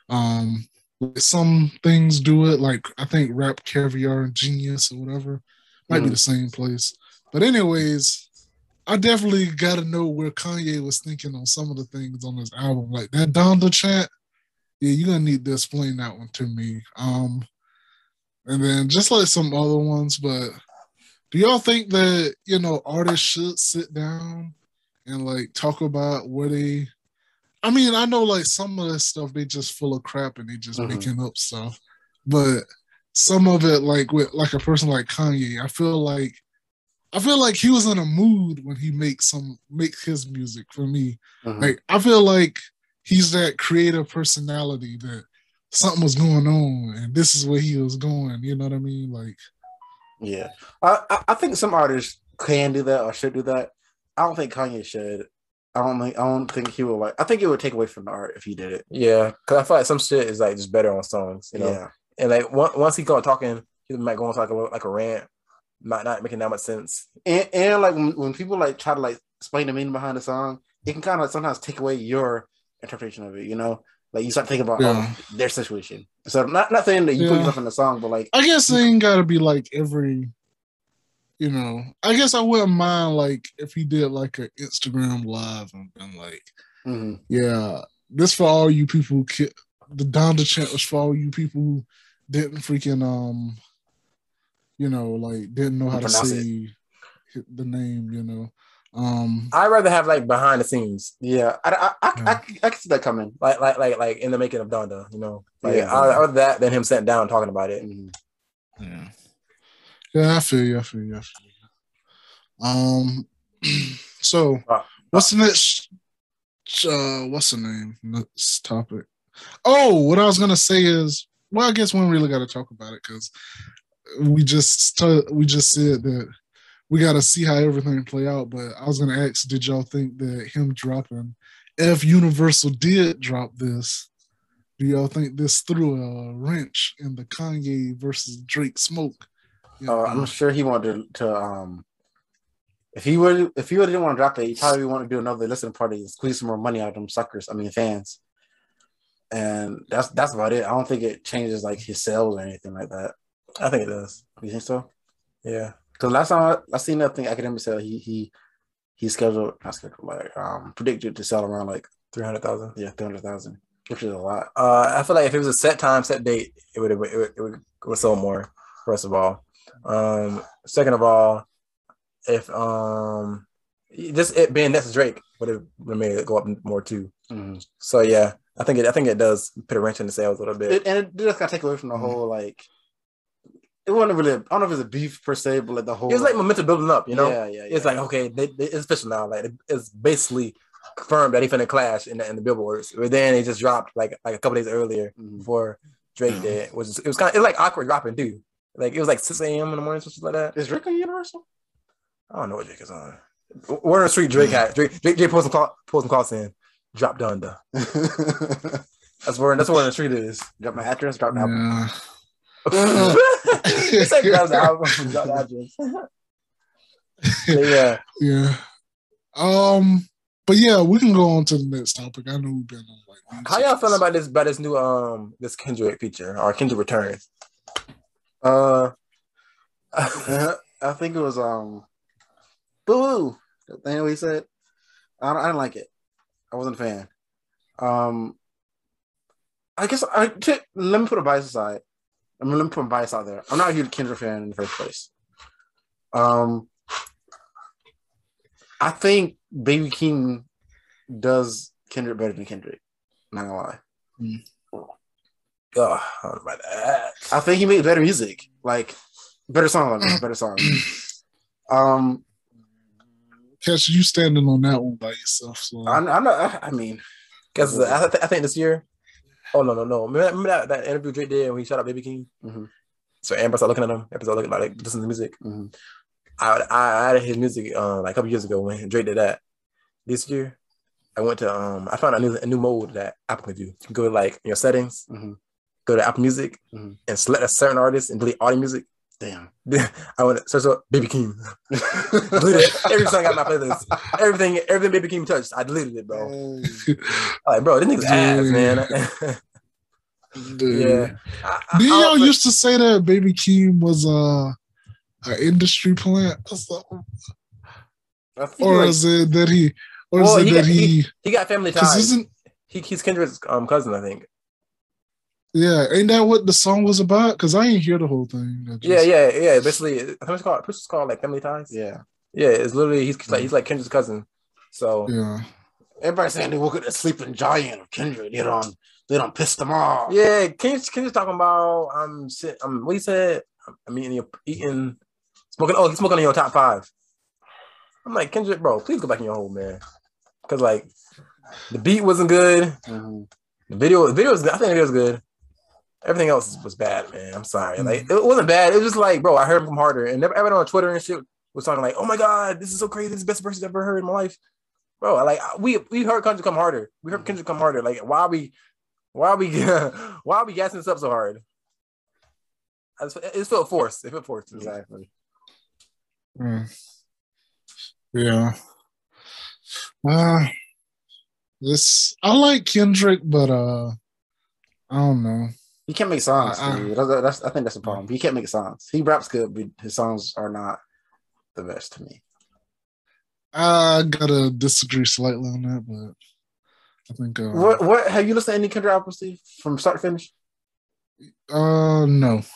Some things do it, like I think Rap Caviar and Genius or whatever might be the same place. But anyways, I definitely got to know where Kanye was thinking on some of the things on this album, like that Donda chant. Yeah, you're gonna need to explain that one to me. And then just like some other ones, but do y'all think that, artists should sit down and like talk about where they, I mean, I know like some of this stuff they just full of crap and they just making up stuff, but some of it like with like a person like Kanye, I feel like he was in a mood when he makes his music for me. Like I feel like he's that creative personality that something was going on and this is where he was going. You know what I mean? Like, yeah, I think some artists can do that or should do that. I don't think Kanye should. I don't think he will. Like, I think it would take away from the art if he did it. Yeah, because I feel like some shit is like just better on songs, Yeah. And like once he got talking, he might go into like a rant, not making that much sense. And like when people like try to like explain the meaning behind the song, it can kind of sometimes take away your interpretation of it. Like you start thinking about their situation. So not saying that you put yourself in the song, but like I guess it ain't gotta be like every. I guess I wouldn't mind like if he did like an Instagram live and been like, yeah, this for all you people. The Donda chant was for all you people who didn't freaking like didn't know how to say the name. I'd rather have like behind the scenes. Yeah, I can see that coming. Like in the making of Donda. I'd rather that than him sitting down and talking about it. Yeah. Yeah, I feel you. So what's the next? What's the name? Next topic. Oh, what I was gonna say is, well, I guess we don't really got to talk about it because we just said that we got to see how everything play out. But I was gonna ask, did y'all think that him dropping, if Universal did drop this, do y'all think this threw a wrench in the Kanye versus Drake smoke? I'm sure he wanted to. If he didn't want to drop it, he probably want to do another listening party and squeeze some more money out of them suckers. I mean fans. And that's about it. I don't think it changes like his sales or anything like that. I think it does. You think so? Yeah. Because last time I seen that thing, Academic sale, he predicted to sell around like 300,000. Yeah, 300,000, which is a lot. I feel like if it was a set time, set date, it would sell more. First of all. Second of all, if just it being next to Drake would have made it go up more too. So yeah, I think it does put a wrench in the sales a little bit, and it just got to take away from the whole like. It wasn't really. I don't know if it's a beef per se, but like the whole. It was like momentum building up, Yeah. It's like okay, it's official now. Like it's basically confirmed that he finna clash in the billboards. But then it just dropped like a couple days earlier before Drake did. It was like awkward dropping too. Like it was like 6 a.m. in the morning, something like that. Is Drake on Universal? I don't know what Drake is on. Word on the street, Drake had Drake posting calls in. Drop Donda. That's where the street is. Drop my address. Drop the album. It's like drop the album. Drop the address. Yeah. But yeah, we can go on to the next topic. I know we've been on like. How y'all feeling about this new this Kendrick feature or Kendrick returns? I think it was boo. The thing he said, I didn't like it. I wasn't a fan. I guess let me put a bias aside. Let me put a bias out there. I'm not a huge Kendrick fan in the first place. I think Baby Keem does Kendrick better than Kendrick. Not gonna lie. Oh, I don't know about that. I think he made better music, like better songs. Better songs. Catch you standing on that one by yourself. So I mean, because I think this year. Oh no! Remember that interview Drake did when he shot out Baby Keem? So Amber started looking at him. Amber started looking like listening to music. I added his music like a couple years ago when Drake did that. This year, I went to I found a new mode that Apple can do. You can go to like your settings, go to Apple Music and select a certain artist and delete all the music. Damn. I went to search up Baby Keem. Deleted every song I got on my playlist. Everything Baby Keem touched, I deleted it, bro. I'm like, bro, this nigga's ass, man. Yeah. Y'all used to say that Baby Keem was an industry plant or something? Or is it that he? Or is it that he got family ties? He's Kendrick's cousin, I think. Yeah, ain't that what the song was about? Because I ain't hear the whole thing. Yeah. Basically, I think it's called like Family Ties. Yeah. It's literally he's like Kendrick's cousin. So yeah, everybody's saying they woke up the sleeping giant of Kendrick. They don't piss them off. Yeah, Kendrick's talking about what he said. Eating, smoking. Oh, he's smoking in your top 5. I'm like, Kendrick, bro, please go back in your hole, man. Because like the beat wasn't good. Mm-hmm. The video was good. I think the video was good. Everything else was bad, man. I'm sorry. Like it wasn't bad. It was just like, bro, I heard him from Harder, and everyone on Twitter and shit was talking like, "Oh my god, this is so crazy. This is the best verse I've ever heard in my life." Bro, like we heard Kendrick come harder. We heard Kendrick come harder. Like why are we gassing this up so hard? It felt forced. It felt forced. Exactly. Yeah. I like Kendrick, but I don't know. He can't make songs. I think that's the problem. He can't make songs. He raps good, but his songs are not the best to me. I gotta disagree slightly on that, but I think. What have you listened to any Kendrick albums, Steve, from start to finish? No.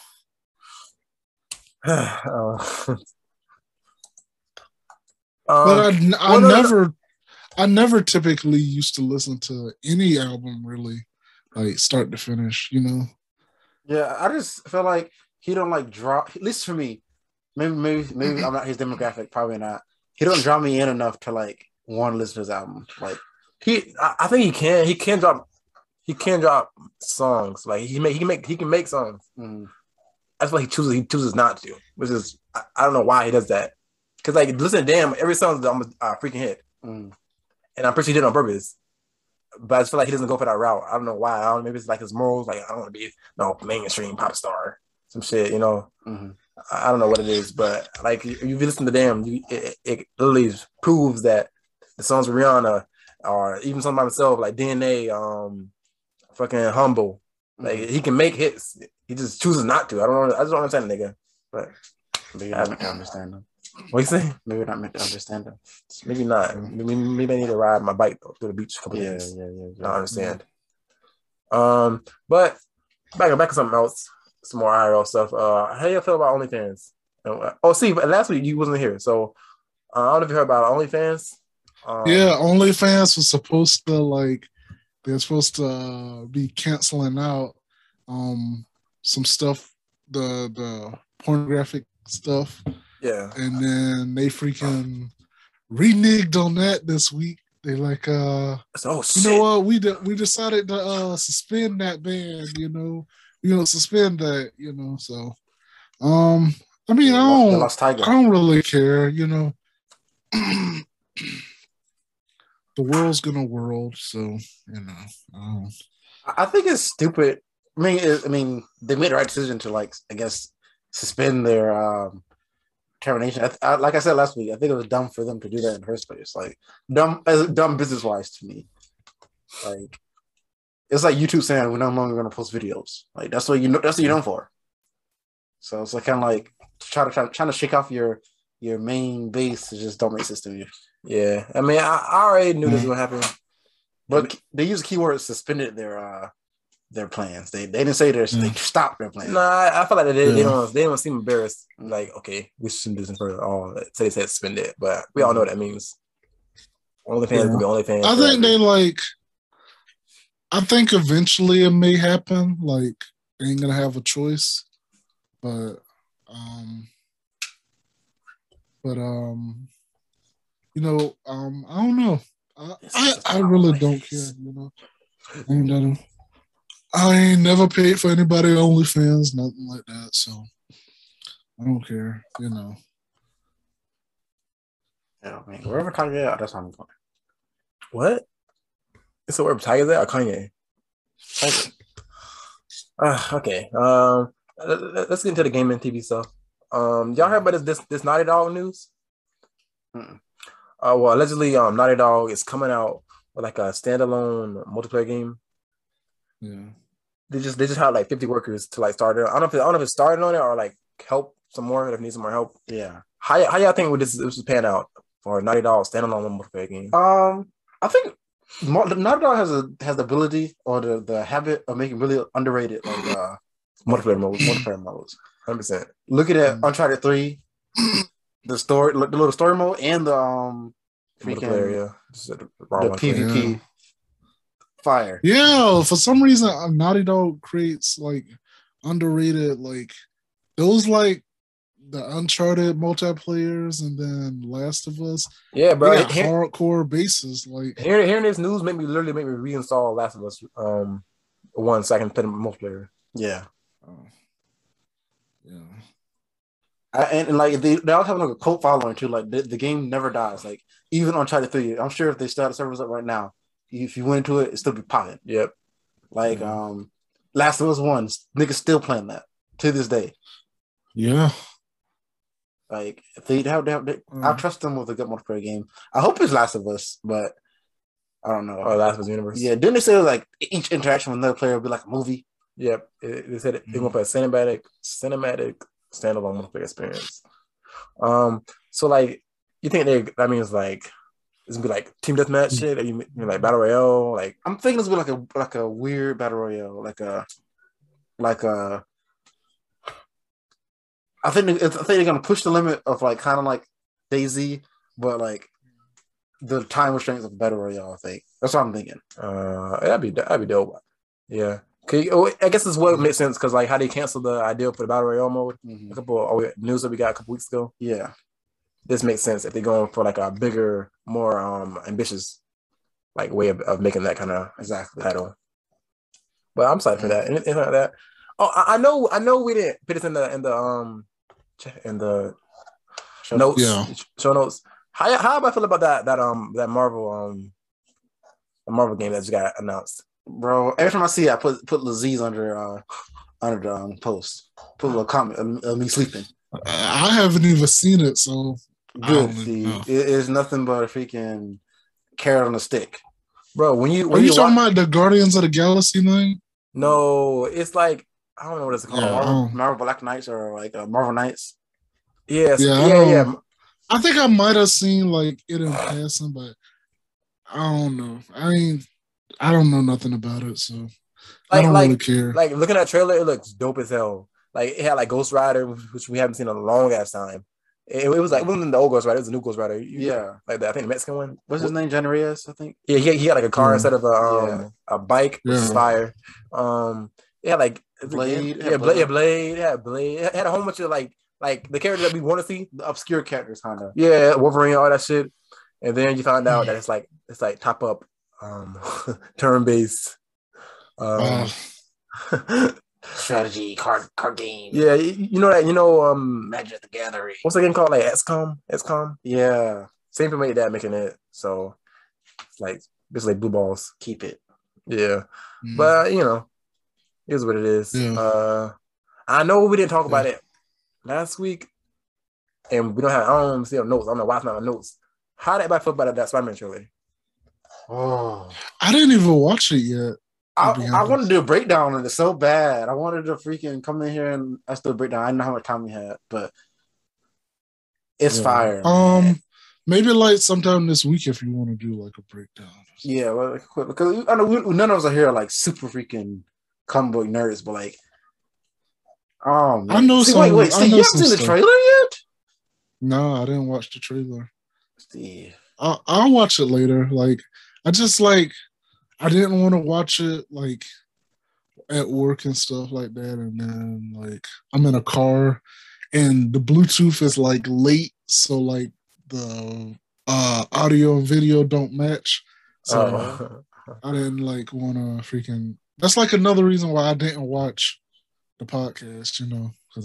But I never typically used to listen to any album really, like start to finish. You know. Yeah, I just feel like he don't like draw. At least for me, maybe I'm not his demographic. Probably not. He don't draw me in enough to like want to listen to his album. Like I think he can. He can drop songs. Like he can make songs. Mm. That's why he chooses not to. Which is I don't know why he does that. Because like listen to Damn, every song is almost a freaking hit. Mm. And I'm pretty sure he did it on purpose. But I just feel like he doesn't go for that route. I don't know why. Maybe it's like his morals. Like I don't want to be mainstream pop star. Some shit, you know. Mm-hmm. I don't know what it is, but like if you listen to Damn, it literally proves that the songs with Rihanna or even something by himself like DNA, fucking Humble. Like he can make hits. He just chooses not to. I just don't understand the nigga. But maybe not meant to understand him. What you say? Maybe not meant to understand him. Maybe not. Maybe I need to ride my bike through the beach a couple days. Yeah. I understand. But back to something else. Some more IRL stuff. How do you feel about OnlyFans? See, but last week you wasn't here, so I don't know if you heard about OnlyFans. Yeah, OnlyFans was supposed to they're supposed to be canceling out some stuff, the pornographic stuff. Yeah, and then they freaking reneged on that this week. They like, you know what? We decided to suspend that ban. You know, suspend that. You know, so I mean, I don't really care. You know, the world's gonna world. So you know, I think it's stupid. I mean, they made the right decision to I guess suspend their termination. Like I said last week, I think it was dumb for them to do that in the first place. Like dumb business wise to me. Like it's like YouTube saying we're no longer going to post videos. Like that's what that's what you're known for. So it's like kind of like trying to shake off your main base is just don't make sense to me. Yeah, I mean I already knew this was gonna happen, but they use the keyword suspended their plans. They didn't say they stopped their plans. Nah, I feel like they don't seem embarrassed. Like, okay, we shouldn't do this in front of all. So they said suspend it, but we all know what that means. OnlyFans will be OnlyFans. I think I think eventually it may happen. Like they ain't gonna have a choice, but you know, I don't know. I really don't care. You know, I ain't never paid for anybody OnlyFans, nothing like that. So I don't care, you know. Yeah, I mean, wherever Kanye at, that's how I'm going. What? So where Tiger's at or Kanye? Tiger. Okay. Let's get into the gaming TV stuff. Y'all heard about this Naughty Dog news? Mm-mm. Well, allegedly, Naughty Dog is coming out with like a standalone multiplayer game. Yeah. They just hired like 50 workers to like start it. I don't know if it's started on it or like help some more if it needs some more help. Yeah. How y'all think this is pan out for Naughty Dog standalone multiplayer game? I think Naughty Dog has the ability or the habit of making really underrated like multiplayer modes. 100%. Looking at Uncharted 3, the little story mode, and the multiplayer, yeah. The PvP. Yeah. Fire. Yeah, for some reason, Naughty Dog creates like underrated, like those like the Uncharted multiplayers and then Last of Us. Yeah, bro. They got hardcore bases. Like hearing this news made me reinstall Last of Us 1 so I can play the multiplayer. Yeah. Yeah. And like they all have like a cult following too. Like the game never dies. Like even Uncharted 3, I'm sure if they start the servers up right now, if you went into it, it'd still be popping. Yep. Like Last of Us 1, niggas still playing that to this day. Yeah. Like if they I trust them with a good multiplayer game. I hope it's Last of Us, but I don't know. Oh, Last of Us Universe. Yeah, didn't they say like each interaction with another player would be like a movie? Yep. They said they're gonna put a cinematic standalone multiplayer experience. So like you think that means like it's gonna be like team deathmatch shit, or you mean like battle royale? Like I'm thinking it's gonna be like a weird battle royale, like a I think they're gonna push the limit of like kind of like DayZ, but like the time restraints of battle royale. I think that's what I'm thinking. That'd be dope. Yeah. I guess this would make sense because like how they canceled the idea for the battle royale mode. A couple news that we got a couple weeks ago. Yeah. This makes sense if they're going for like a bigger, more ambitious like way of making that kind of title. But I'm excited for that. Anything like that. Oh, I know we didn't put this in the show notes. Yeah. Show notes. How do I feel about that Marvel the Marvel game that just got announced? Bro, every time I see it, I put Laziz under the post. Put a little comment of me sleeping. I haven't even seen it, so good. It is nothing but a freaking carrot on a stick, bro. When are you talking about the Guardians of the Galaxy thing? No, it's like I don't know what it's called. Yeah, Marvel Black Knights or like Marvel Knights. Yes, yeah. I think I might have seen like it in passing, but I don't know. I mean, I don't know nothing about it, so I don't really care. Like looking at the trailer, it looks dope as hell. Like it had like Ghost Rider, which we haven't seen in a long ass time. It was like it wasn't the old Ghost Rider, it was the new Ghost Rider. Yeah, like that. I think the Mexican one. What's his name? John Reyes, I think. Yeah, he had like a car instead of a bike, which is fire. It had like Blade. Blade. It had a whole bunch of like the characters that we want to see, the obscure characters, kind of. Yeah, Wolverine, all that shit. And then you find out that it's like top up turn based strategy card game. Yeah, you know Magic the Gathering. What's the game called? Like XCOM? Yeah. Same people made that making it. So it's like basically blue balls. Keep it. Yeah. But here's what it is. Yeah. I know we didn't talk about it last week. And we don't have I don't see no notes. I don't know why it's not on notes. How did everybody feel about that Spider-Man trailer? Oh, I didn't even watch it yet. I wanted to do a breakdown on it so bad. I wanted to freaking come in here and us do a breakdown. I didn't know how much time we had, but it's fire. Maybe like sometime this week if you want to do like a breakdown. Yeah, well, because I know none of us are here like super freaking comic book nerds, but like, man. I know some. Wait, Steve, you haven't seen the trailer yet? No, I didn't watch the trailer. Steve, I'll watch it later. Like, I just like. I didn't want to watch it like at work and stuff like that. And then like I'm in a car and the Bluetooth is like late. So like the audio and video don't match. So I didn't like want to freaking, that's like another reason why I didn't watch the podcast, because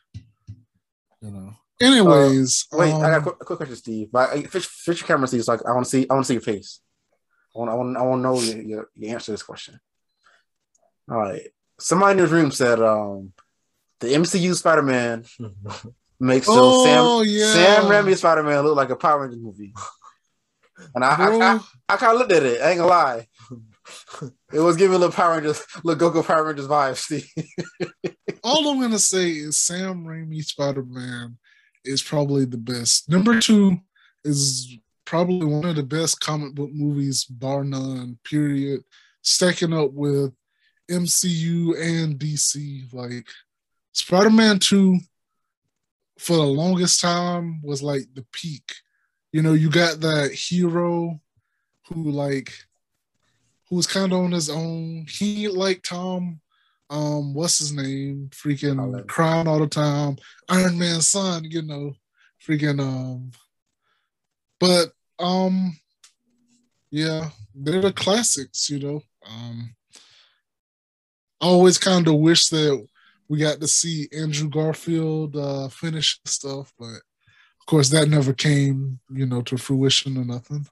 anyways. Wait, I got a quick question, Steve. Fix your camera, Steve. So I want to see your face. I want to know your answer to this question. All right. Somebody in this room said the MCU Spider-Man makes Sam Raimi Spider-Man look like a Power Rangers movie. And I kind of looked at it. I ain't gonna lie. It was giving little Goku Power Rangers vibes. Steve. All I'm gonna say is Sam Raimi Spider-Man is probably the best. Number 2 is probably one of the best comic book movies, bar none. Period. Stacking up with MCU and DC. Like Spider-Man 2, for the longest time, was like the peak. You know, you got that hero who was kind of on his own. He like Tom, what's his name? Freaking crying all the time. Iron Man's son, you know, freaking but yeah, they're the classics, you know. I always kind of wish that we got to see Andrew Garfield finish stuff, but of course that never came, you know, to fruition or nothing.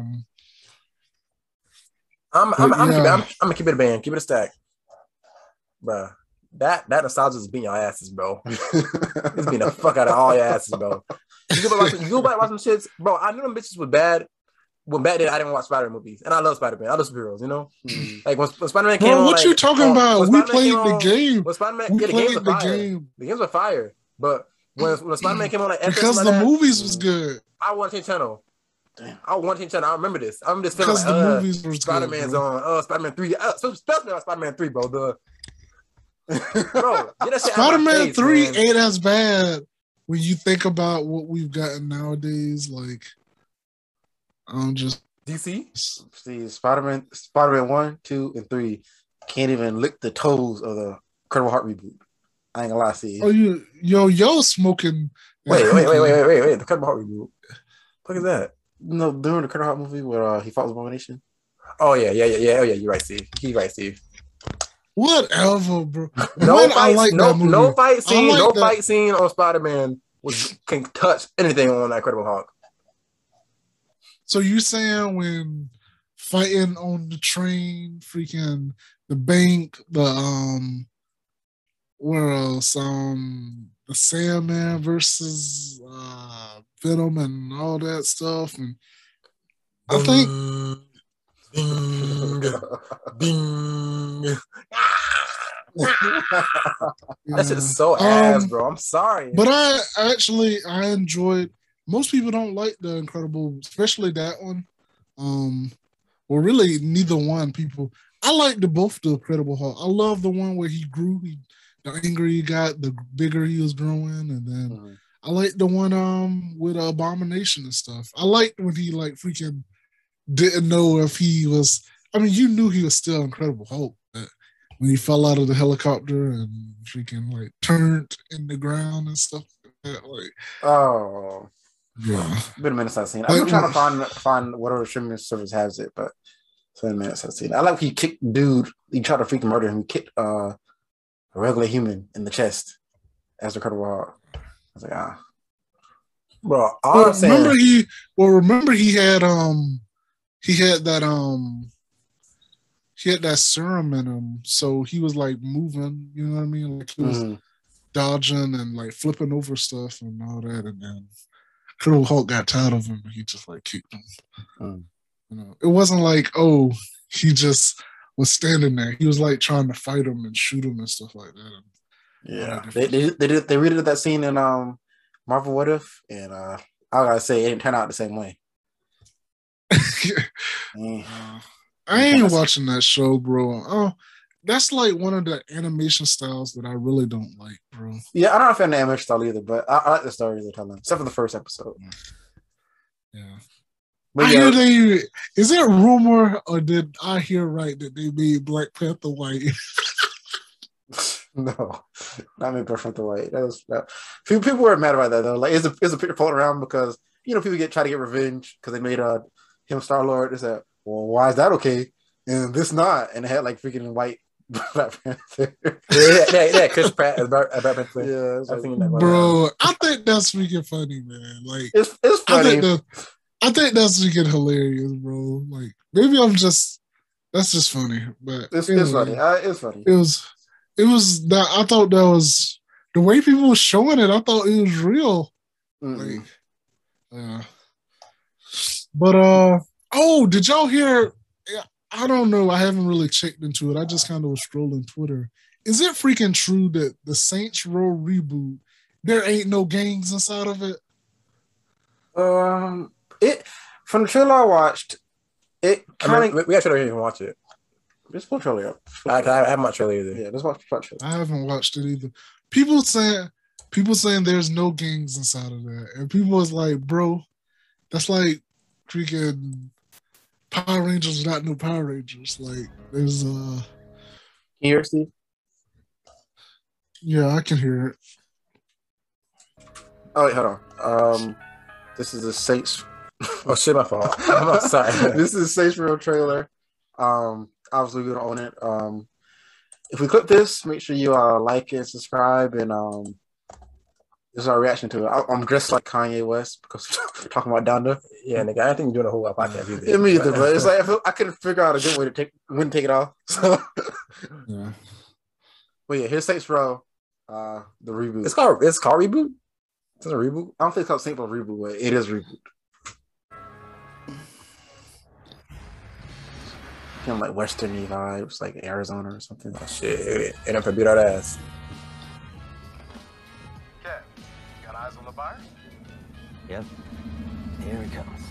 I'm gonna keep it a band, keep it a stack, bro. That nostalgia is beating your asses, bro. It's beating the fuck out of all your asses, bro. You go back watch some shits, bro. I knew them bitches was bad. When back then I didn't watch Spider-Man movies, and I love Spider-Man. I love superheroes, you know. Like when Spider-Man came on, what you talking about? We played the game. When Spider-Man, the games were fire. The games were fire, but when Spider-Man came on, like because the movies was good. I want to change channel. Damn. I want to change channel. I remember this. I remember this feeling because like, the movies were Spider-Man's good, on. Spider-Man 3. Especially on Spider-Man 3, bro. Bro, get that shit Spider-Man 3 man. Ain't as bad when you think about what we've gotten nowadays. Like, just DC. See, Spider-Man 1, 2, and 3 can't even lick the toes of the Incredible Hulk reboot. I ain't gonna lie, see. Oh, yo smoking. Wait. The Incredible Hulk reboot. What is that? No, during the Incredible Hulk movie where he fought with Abomination. Oh yeah. Oh yeah, you're right, Steve. He's right, Steve. Whatever, bro. No fight scene on Spider-Man can touch anything on that Incredible Hulk. So you saying when fighting on the train, freaking the bank, where else? The Sandman versus Venom and all that stuff, and I think that shit is so ass, bro. I'm sorry, but I enjoyed. Most people don't like the Incredible, especially that one. Well, really, neither one. People, I like both the Incredible Hulk. I love the one where he grew. The angrier he got, the bigger he was growing, and then I like the one with Abomination and stuff. I liked when he like freaking didn't know if he was. I mean, you knew he was still Incredible Hulk, but when he fell out of the helicopter and freaking like turned in the ground and stuff like that, like oh. Yeah, been a minute since I've seen it. I'm trying to find whatever streaming service has it, but it's been a minute since I've seen it. I like he kicked dude. He tried to freaking murder him. He kicked a regular human in the chest as the Incredible Hulk. I was like, bro. All I'm saying. Remember he had that serum in him, so he was like moving. You know what I mean? Like he was dodging and like flipping over stuff and all that, and then Incredible Hulk got tired of him and he just like kicked him. You know, it wasn't like, oh, he just was standing there. He was like trying to fight him and shoot him and stuff like that. Yeah, they redid that scene in Marvel What If, and I gotta say it didn't turn out the same way. I ain't watching that show, bro. Oh, that's like one of the animation styles that I really don't like, bro. Yeah, I'm not a fan of the animation style either, but I like the story they're telling, except for the first episode. Yeah. But I hear is it rumor or did I hear right that they made Black Panther white? No, not made Black Panther white. People were mad about that though. Like, is a picture floating around because people try to get revenge because they made him Star-Lord. They said, well, why is that okay? And this not, and it had like freaking white Black Panther. yeah, Chris Pratt as Black Panther. Yeah, bro, I think that's freaking funny, man. Like it's funny. I think that's freaking hilarious, bro. Like maybe that's just funny, but it's funny. It's funny. it was that I thought that was the way people were showing it. I thought it was real. Like, but oh, did y'all hear? I don't know. I haven't really checked into it. I just kind of was scrolling Twitter. Is it freaking true that the Saints Row reboot, there ain't no gangs inside of it? It from the trailer I watched, it kind of. We actually don't even watch it. Just put trailer up. I haven't watched trailer either. Yeah, just watch the trailer. I haven't watched it either. People saying there's no gangs inside of that, and people was like, bro, that's like freaking Power Rangers, not no Power Rangers. Like there's Can you hear Steve? Yeah, I can hear it. Oh wait, hold on. This is the Saints. Oh shit, my fault. I'm sorry. This is a Saints Row trailer. Obviously we're gonna own it. If we clip this, make sure you like and subscribe, and this is our reaction to it. I'm dressed like Kanye West because we're talking about Donda. Yeah, nigga, I think you're doing a whole podcast either. Yeah, me either, but it's like I couldn't figure out a good way to take it off. So Yeah. But yeah, here's Saints Row, the reboot. It's called reboot. It's a reboot. I don't think it's called Saints Row reboot, but it is reboot. Kind of like Western vibes, like Arizona or something. Oh shit! And I'm beat our ass. Kev, got eyes on the buyer? Yep. Here he comes.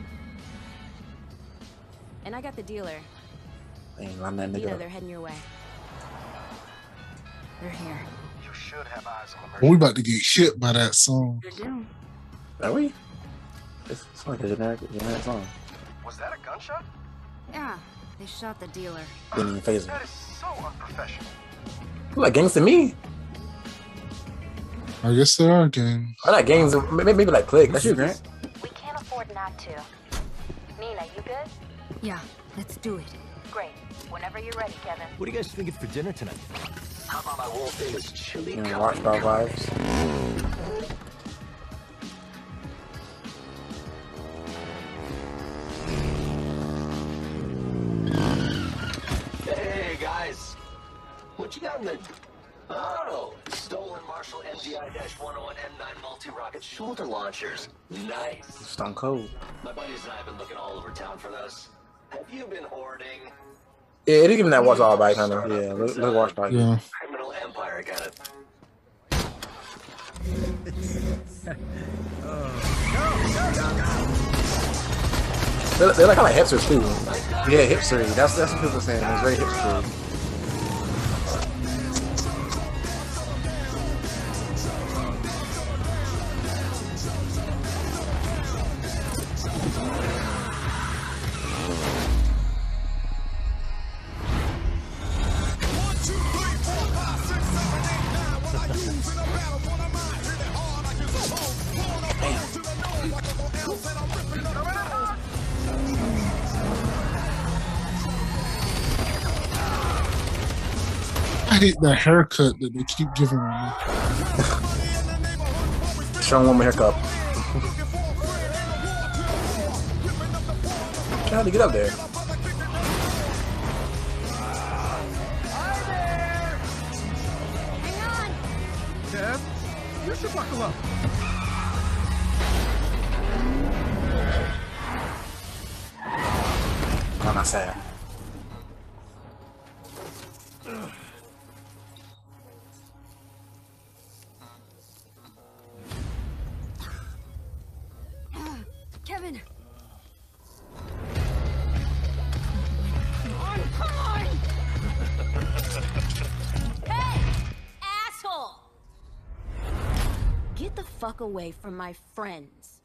And I got the dealer. Ain't line that You know nigga they're up. heading your way. They're here. You should have eyes on the Well, we merchant. about to get hit by that song. They're doomed. Are we? It's like a generic song. Was that a gunshot? Yeah, they shot the dealer. Didn't even phase That me. is so unprofessional. Like gangs to me. I guess there are gangs. Or not gangs. Maybe like click. That's you, Grant. We can't afford not to. Nina, you good? Yeah, let's do it. Great. Whenever you're ready, Kevin. What are you guys thinking for dinner tonight? How about my world famous chili You know, con Watchdog vibes. Hey guys, what you got in the? Oh, stolen Marshall MDI-101 M9 multi-rocket shoulder launchers. Nice. Stone Cold. My buddies and I have been looking all over town for those. Have you been hoarding? Yeah, it is giving that watch all by kind of. Yeah, look Watchdog. Yeah. Criminal Empire got it. They're like kind of hipsters too. Yeah, hipstery. That's what people are saying. It's very hipstery. I hate that haircut that they keep giving me. Showing one more haircut. Trying to get up there. Kev, you should buckle up. I'm not sad. Kevin! Hey! Asshole! Get the fuck away from my friends.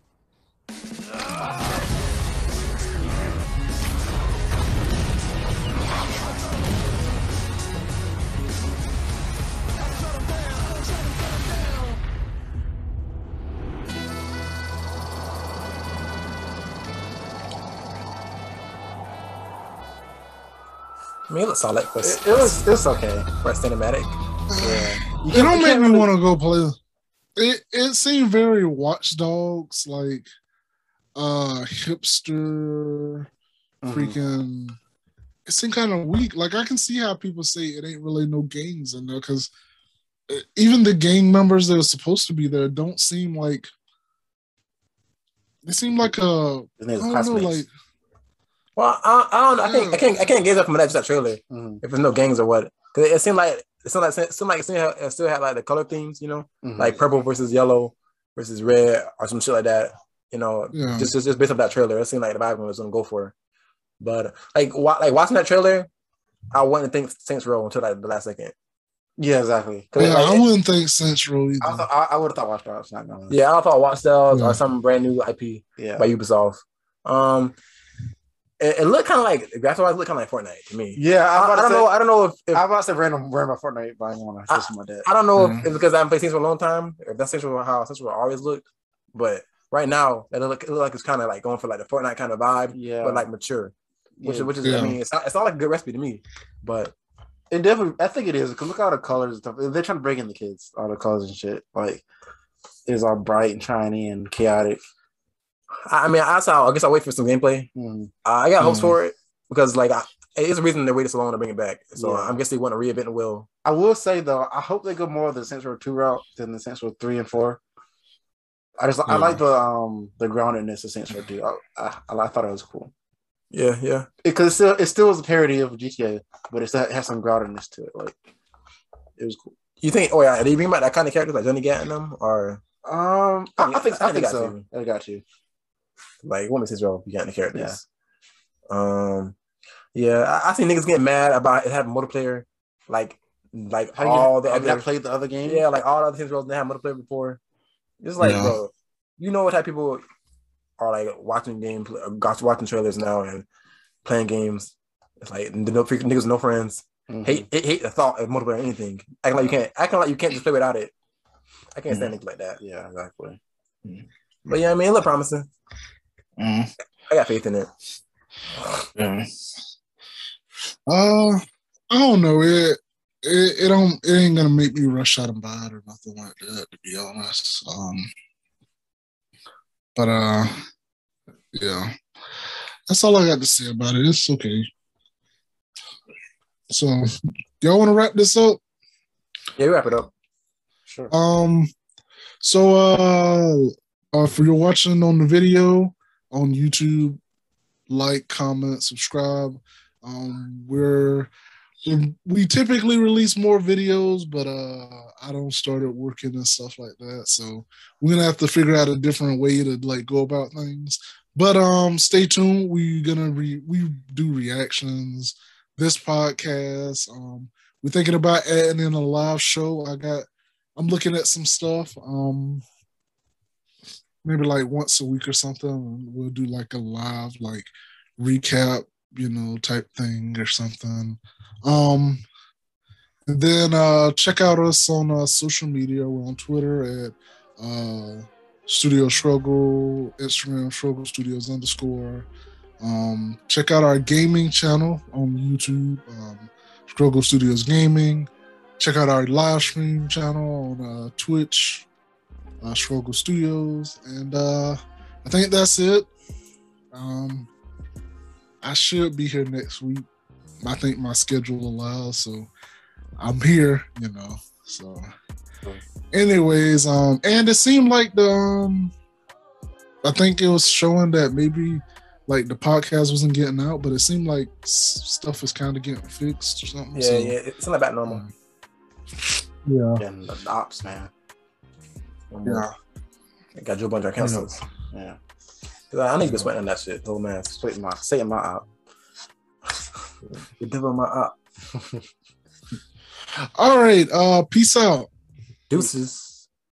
I mean, it looks solid for It's okay. for a cinematic. Yeah. It don't make me want to go play. It seemed very Watch Dogs, like hipster, freaking it seemed kind of weak. Like I can see how people say it ain't really no gangs in there because even the gang members that are supposed to be there don't seem like. They seem like I don't know, like. Well, I don't know. I can't gauge up from that trailer if there's no gangs or what. Because it seemed like it still had like the color themes, you know, like purple versus yellow versus red or some shit like that. You know, just based on that trailer, it seemed like the vibe was gonna go for. But like watching that trailer, I wouldn't think Saints Row until like the last second. Yeah, exactly. Yeah, I wouldn't think Saints Row either. I would have thought Watch Dogs. Yeah, I thought Watch Dogs or some brand new IP by Ubisoft. It looked kind of like graphics-wise, looked kind of like Fortnite to me. Yeah, I don't know if I'm about to say random Fortnite, but I don't want to listen to my dad. I don't know if it's because I haven't played Saints for a long time, or if that's how Saints Row always looked. But right now, it look like it's kind of like going for like the Fortnite kind of vibe, but like mature. Which is I mean, it's not like a good recipe to me, but it definitely. I think it is because look at all the colors and stuff. They're trying to break in the kids, all the colors and shit. Like it's all bright and shiny and chaotic. I mean, I guess I'll wait for some gameplay. I got hopes for it because like it's a reason they waited so long to bring it back. So I guess they want to reinvent the wheel. I will say though, I hope they go more of the Saints Row 2 route than the Saints Row 3 and 4. I like the groundedness of Saints Row 2. I thought it was cool. Yeah. Because it still was a parody of GTA, but it has some groundedness to it. Like it was cool. You think? Oh yeah, are they bring back that kind of characters like Johnny Gat in them, or I think so. I got you. Like what makes Saints Row? You got the characters. Yeah. I see niggas getting mad about it having multiplayer. Like all the other. Have you played the other game? Yeah, like all the other Saints Rows they have multiplayer before. It's like, bro, you know what type of people are like watching trailers now and playing games. It's like niggas with no friends. Hate the thought of multiplayer or anything. Acting like you can't just play without it. I can't stand things like that. Yeah, exactly. But yeah, I mean, it look promising. I got faith in it. Yeah. I don't know. It ain't gonna make me rush out and buy it or nothing like that, to be honest. But yeah, that's all I got to say about it. It's okay. So, y'all want to wrap this up? Yeah, wrap it up. Sure. So if you're watching on the video on YouTube, like, comment, subscribe. We typically release more videos, but I don't started working and stuff like that, so we're gonna have to figure out a different way to like go about things. But stay tuned. We do reactions. This podcast. We're thinking about adding in a live show. I'm looking at some stuff. Maybe like once a week or something. We'll do like a live like recap, type thing or something. And then check out us on social media. We're on Twitter at Studio Struggle, Instagram Struggle Studios _. Check out our gaming channel on YouTube, Struggle Studios Gaming. Check out our live stream channel on Twitch, Struggle Studios. And I think that's it. I should be here next week. I think my schedule allows, so I'm here, So anyways, and it seemed like I think it was showing that maybe like the podcast wasn't getting out, but it seemed like stuff was kind of getting fixed or something. Yeah, it's not about normal. Yeah. And the ops, man. Yeah. I got Joe Bunch cancels. Yeah. I need to be sweating on that shit. Oh man, Say my op. The devil my op. All right. Peace out. Deuces.